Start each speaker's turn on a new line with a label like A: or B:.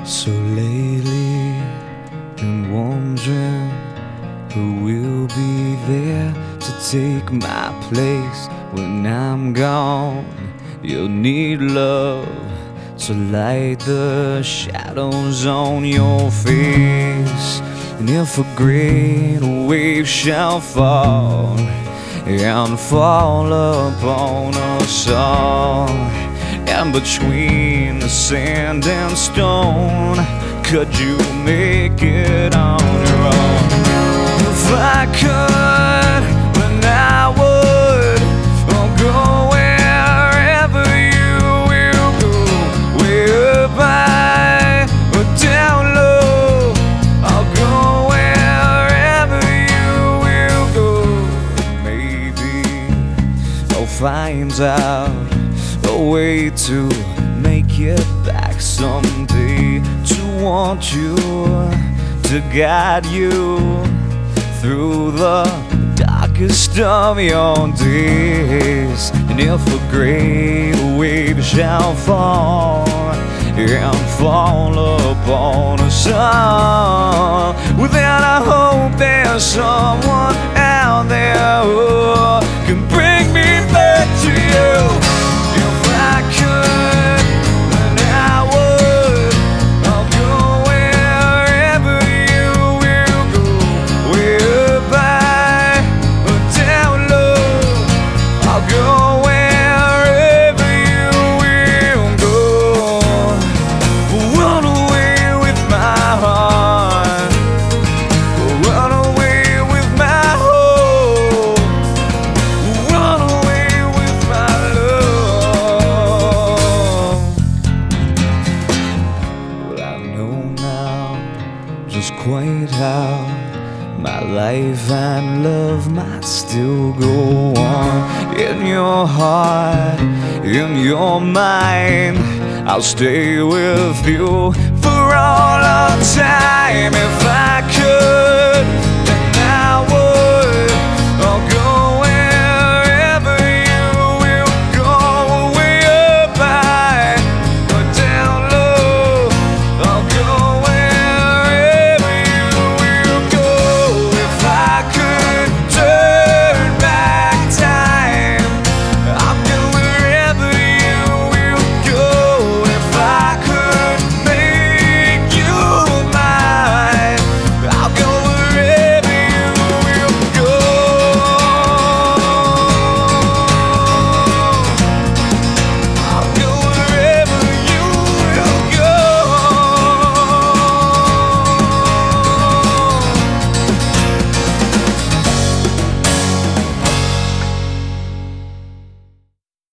A: So lately, been wondering who will be there to take my place when I'm gone. You'll need love to light the shadows on your face. And if a great wave shall fall and fall upon us all, and between the sand and stone, could you make it on your own? If I could, then I would. I'll go wherever you will go, way up high or down low. I'll go wherever you will go. Maybe I'll find out a way to make it back someday, to want you, to guide you through the darkest of your days. And if a great wave shall fall and fall upon us all, well then I hope there's someone out there who can bring me back to you. Just quite how my life and love might still go on. In your heart, in your mind, I'll stay with you for all of time. If I could,